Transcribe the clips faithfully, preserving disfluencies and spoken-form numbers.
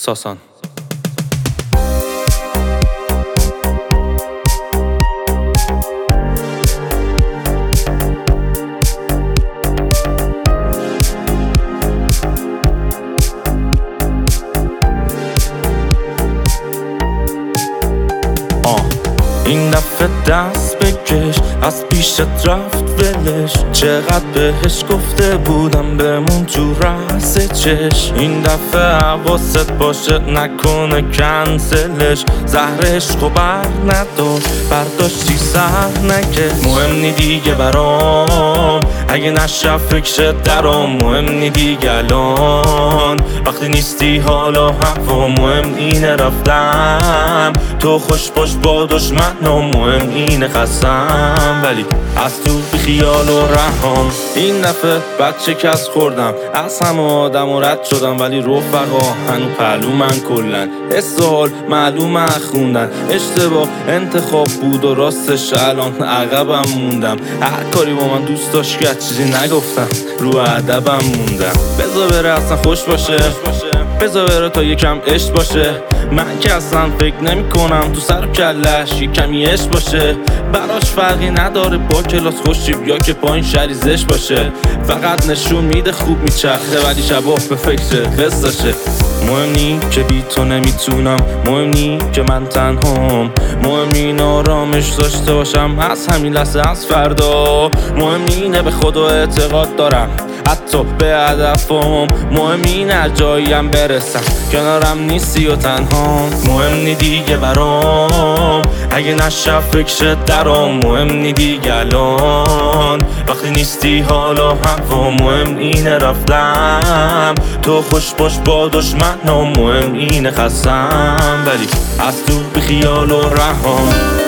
ساسان. این دفعه دست بکش، از پیشت رفت ولش. چقدر بهش گفته بودم بمون تو رأس چش. این دفعه حواست باشه نکنه کنسلش. زهر عشقو بر ندار، برداشتی سر نکش. مهم نی دیگه برام اگه نشه فکر درام. مهم نی دیگه الان وقتی نیستی حالا هوا. مهم اینه رفتم تو خوش باش با دشمنم. مهم اینه خستم ولی از تو بی خیال و رهام. این دفعه بچه کس خوردم، از همه آدم و رد شدم. ولی رفقا هنو پهلو من کلن. استحال معلوم خوندن. اشتباه انتخاب بود و راستش الان عقبم موندم. هر کاری با من دوست داشت که چیزی نگفتم، رو ادبم موندم. بذار بره اصلا خوش باشه، بذار بره تا یکم عشق باشه. من که اصلا فکر نمی کنم تو سر و کلش یه کمی عشق باشه. براش فرقی نداره با کلاس خوشی یا که پایین شریزش باشه. فقط نشون میده خوب میچرخه ولی شباه به فکر قصاشه. مهم نی که بی تو نمیتونم، مهم نی که من تنهام. مهم این آرامش داشته باشم از همین لحظه از فردا. مهم اینه به خدا اعتقاد دارم حتی به هدفم. مهم اینه جاییم برسم کنارم نیستی و تنها. مهم نی دیگه برام اگه نشه فکر درام. مهم نی دیگه الان وقتی نیستی حالا هوا. مهم اینه رفتم تو خوش باش با دشمنم. مهم اینه خستم ولی از تو بی خیال و رهام.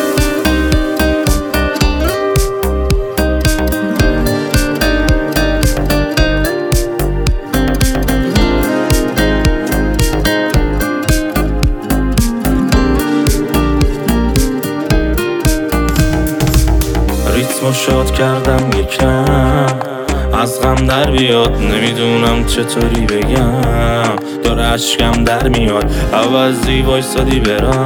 ریتمو شاد کردم یکم از غم در بیاد. نمیدونم چطوری بگم داره عشقم در میاد. عوضی وایسادی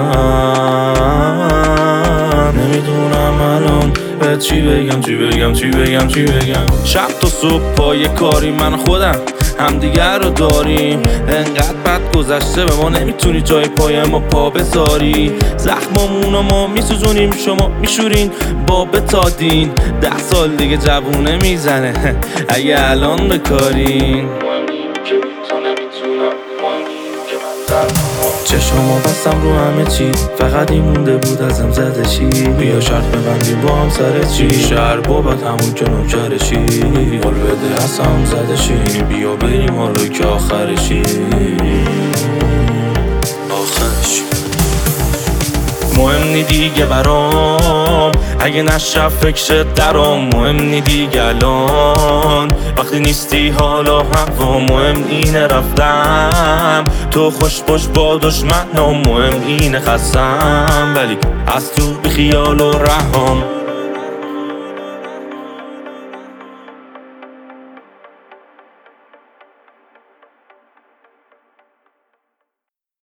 برم. نمیدونم الان به چی بگم چی بگم چی بگم چی بگم. شب تا صبح پای کاری من خودم همدیگر رو داریم. انقدر بد گذشته به ما نمیتونی جای پای ما پا بذاری. زخمامونو ما میسوزونیم شما میشورین با بتادین. ده سال دیگه جوونه میزنه اگه الان بکارین. چشمو بستم رو همه چی، فقط این مونده بود ازم زده چی. بیا شرط ببندیم با هم سر چی. شهر بابت همون که نوکرشی. قول بده اصلا هم زده چی. بیا بریم حالا که آخرشی آخرشی. مهم نی دیگه برام اگه نشه فکر درام. مهم نی دیگه الان وقتی نیستی حالا هوا. مهم اینه رفتم تو خوش باش با دشمنم. مهم اینه خستم ولی از تو بی خیال و رهام.